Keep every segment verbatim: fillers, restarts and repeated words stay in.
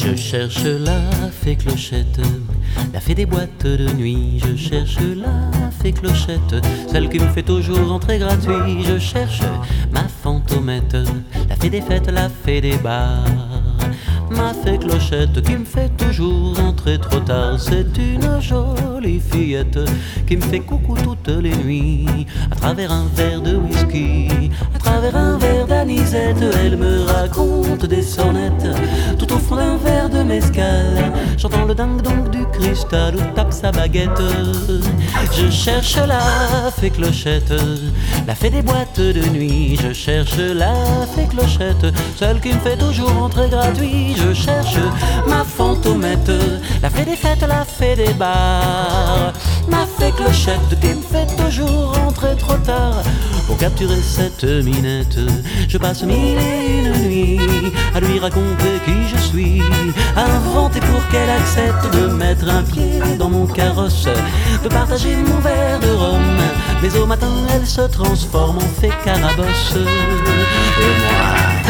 Je cherche la fée clochette, la fée des boîtes de nuit. Je cherche la fée clochette, celle qui me fait toujours entrer gratuit. Je cherche ma fantomette, la fée des fêtes, la fée des bars. Ma fée clochette qui me fait toujours entrer trop tard. C'est une jolie fillette qui me fait coucou toutes les nuits. À travers un verre de whisky, à travers un verre d'anisette, elle me raconte des sornettes tout au fond d'un verre de mescal. J'entends le ding-dong du cristal où tape sa baguette. Je cherche la fée clochette, la fée des boîtes de nuit. Je cherche la fée clochette, celle qui me fait toujours entrer gratuit. Je cherche ma fantomette, la fée des fêtes, la fée des bars. Ma fée clochette qui me fait toujours rentrer trop tard. Pour capturer cette minette, je passe mille et une nuits à lui raconter qui je suis, à inventer pour qu'elle accepte de mettre un pied dans mon carrosse, de partager mon verre de rhum. Mais au matin elle se transforme en fée carabosse. Et moi,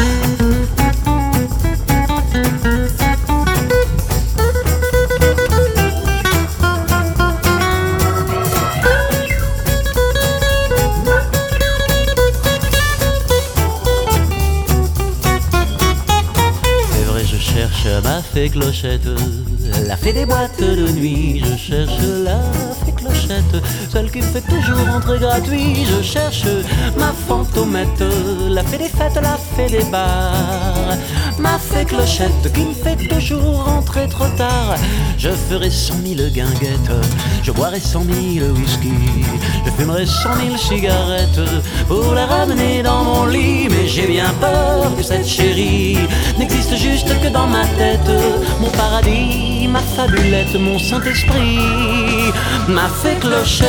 je cherche ma fée clochette, la fée des boîtes de nuit. Je cherche la fée clochette, celle qui me fait toujours entrer gratuit. Je cherche ma fantomette, la fée des fêtes, la fée des bars. Ma fée clochette qui me fait toujours entrer trop tard. Je ferai cent mille guinguettes, je boirai cent mille whisky, je fumerai cent mille cigarettes pour la ramener dans mon lit. Mais j'ai bien peur que cette chérie n'existe juste que dans ma tête. Mon paradis, ma fabulette, mon Saint-Esprit. Ma fée clochette,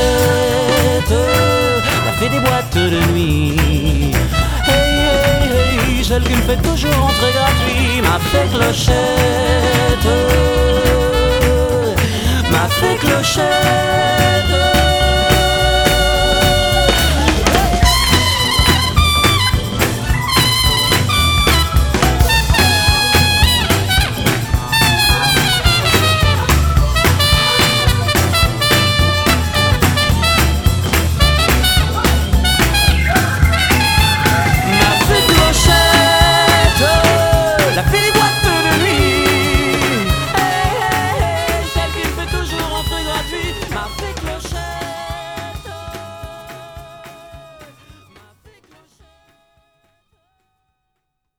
la fée des boîtes de nuit. Hey, hey, hey, celle qui me fait toujours entrer gratuit. Ma fée clochette, ma fée clochette.